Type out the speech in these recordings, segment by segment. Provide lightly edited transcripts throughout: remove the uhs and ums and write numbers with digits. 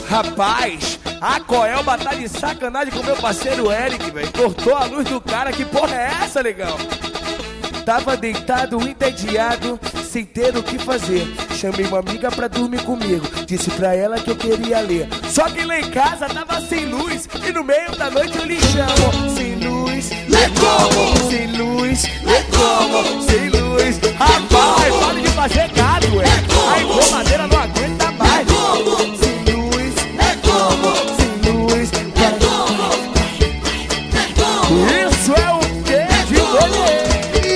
Rapaz, a Coelba tá de sacanagem com meu parceiro Eric, velho. Cortou a luz do cara, que porra é essa, negão? Tava deitado, entediado, sem ter o que fazer. Chamei uma amiga pra dormir comigo, disse pra ela que eu queria ler. Só que lá em casa tava sem luz, e no meio da noite eu lhe chamo. Sem luz, é como? Sem luz, é como? Sem luz, rapaz, pare de fazer gado, ué. A informadeira não aguenta mais. Sem luz, é como? Sem luz, é como? Isso é o que de rolê.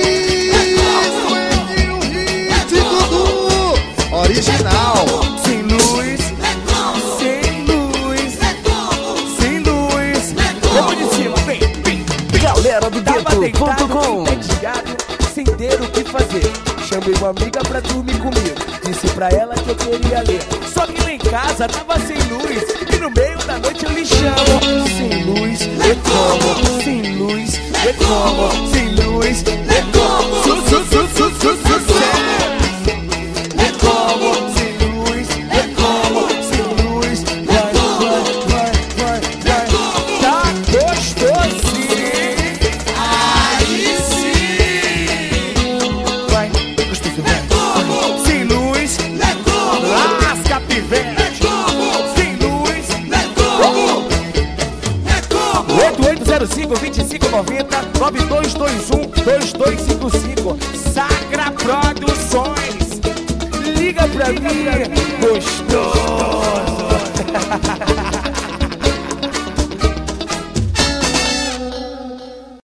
Original. Sem luz, sem luz, sem luz. Vamos de cima, vem, vem, vem. Galera do Tava deitado, Gueto.com. entediado, sem ter o que fazer. Chamei uma amiga pra dormir comigo, disse pra ela que eu queria ler. Só que lá em casa tava sem luz, e no meio da noite eu lhe chamo. Sem luz, é como? Sem luz, é como? Sem luz, é como? Cinco 2590 9221-2255. Sagra Produções. Liga pra mim, gostoso.